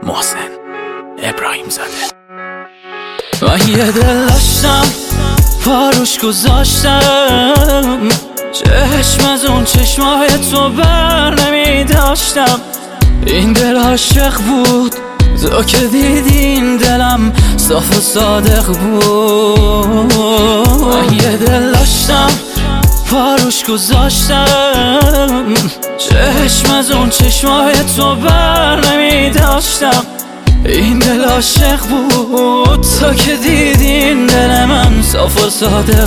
محسن ابراهیم زاده. من یه دل داشتم پاروش گذاشتم، چشم از اون چشمای تو بر نمی داشتم. این دل عاشق بود، تو که دیدین دلم صاف و صادق بود. من یه دل داشتم پاروش گذاشتم، چشم از اون چشمای تو بر نمی داشتم. این دل عاشق بود، تو که دیدین دل من صاف و صادق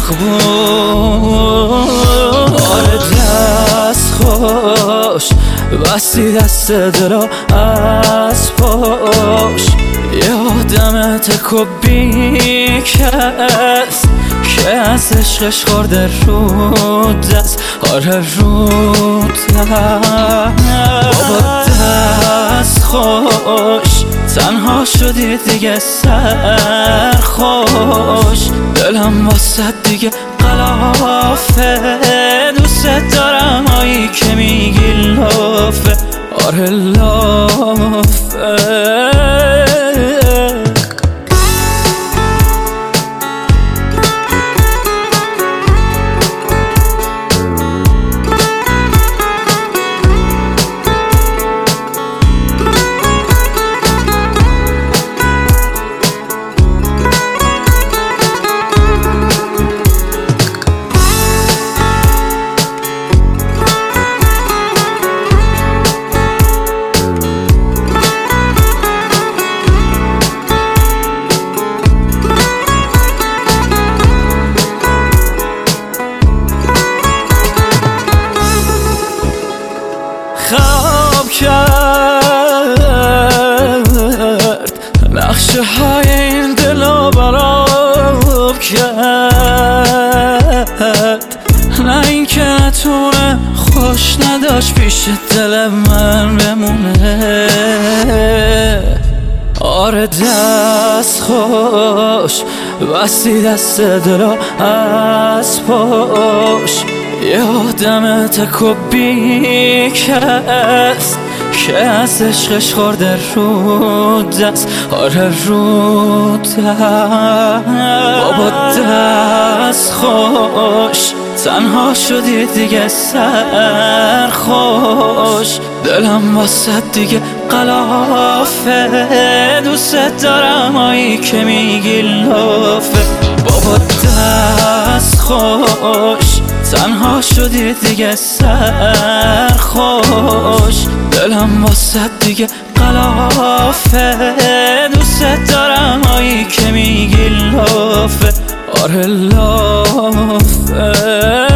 بود. آره دست خوش بستی دست دلو از پاش، یادم تکو بی کس که از عشقش خورده رو دست. آره رو دست بابا دست خوش، تنها شدی دیگه سرخوش. دلم واسه دیگه قلافه، دوست دارم هایی که میگی لافه. آره لافه. خواب کرد نقشه های این دلو براب کرد، نه این که نتونه خوش نداشت پیش دل من بمونه. آره دست خوش بستی دست دلو از پاش، یادم تکو بی کس که از عشقش خورده رو دست. آره رو دست بابا دست خوش، تنها شدی دیگه سرخوش. دلم واسه دیگه قلافه، دوست دارم هایی که میگی لافه. بابا دست خوش، تنها شدی دیگه سرخوش. دلم واسه دیگه قلافه، دوست دارم هایی که میگی لافه. آره لافه.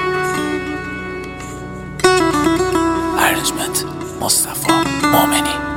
Arrangement مصطفی مومنی.